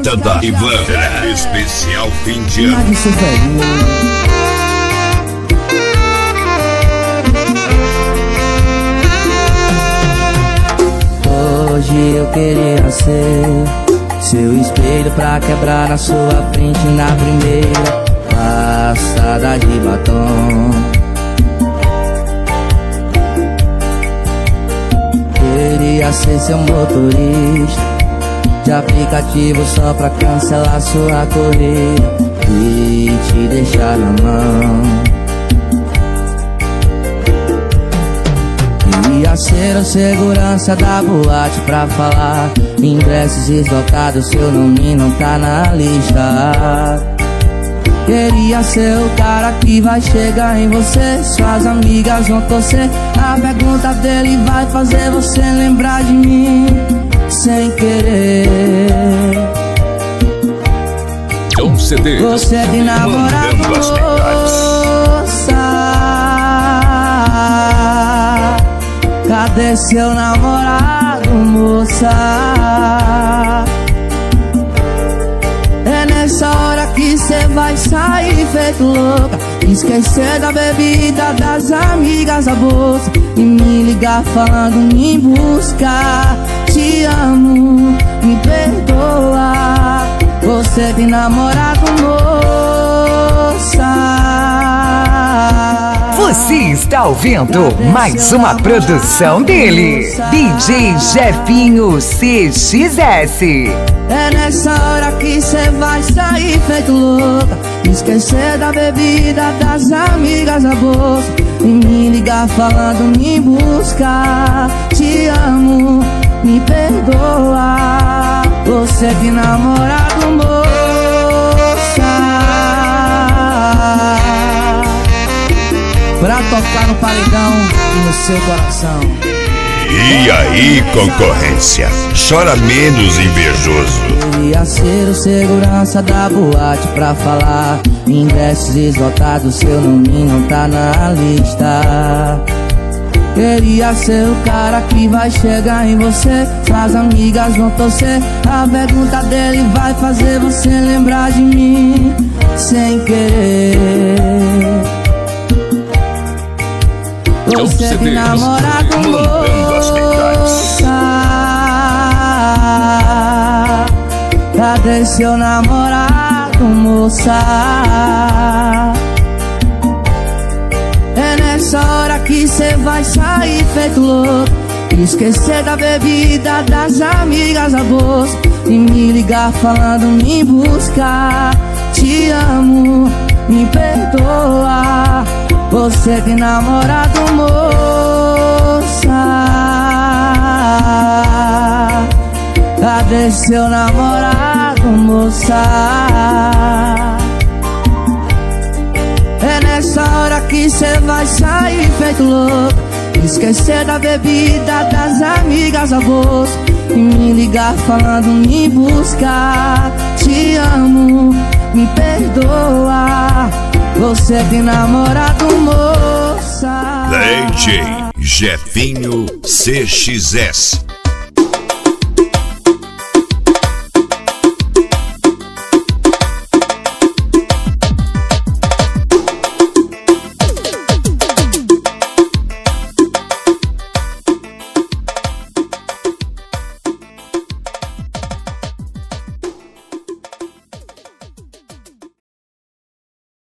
Festa da Ivan, especial fim de ano. Hoje eu queria ser seu espelho pra quebrar na sua frente na primeira passada de batom. Queria ser seu motorista de aplicativo só pra cancelar sua corrida e te deixar na mão. Queria ser o segurança da boate pra falar ingressos esgotados, seu nome não tá na lista. Queria ser o cara que vai chegar em você, suas amigas vão torcer, a pergunta dele vai fazer você lembrar de mim sem querer. Você é de namorar com moça, cadê seu namorado, moça? É nessa hora que cê vai sair feito louca, esquecer da bebida, das amigas, a bolsa, e me ligar falando me buscar. Te amo, me perdoa, você tem namorado, moça. Você está ouvindo mais uma produção dele, DJ Jefinho CXS. É nessa hora que cê vai sair feito louca, esquecer da bebida, das amigas, a bolsa, e me ligar falando me buscar. Te amo, me perdoa, você tem namorado, moça. Pra tocar no paredão e no seu coração. E aí, concorrência, chora menos, invejoso. Queria ser o segurança da boate pra falar ingressos esgotados, seu nome não tá na lista. Queria ser o cara que vai chegar em você, suas amigas vão torcer, a pergunta dele vai fazer você lembrar de mim sem querer. Você tem namorado, moça, cadê seu namorado, moça? É nessa hora que cê vai sair feito louco, esquecer da bebida, das amigas, a bolsa, e me ligar falando me buscar. Te amo, me perdoa, você tem namorado, moça. Cadê seu namorado, moça? É nessa hora que cê vai sair feito louco, esquecer da bebida, das amigas, a bolsa, e me ligar falando me buscar. Te amo, me perdoa, você tem namorado, moça. DJ Jefinho CXS.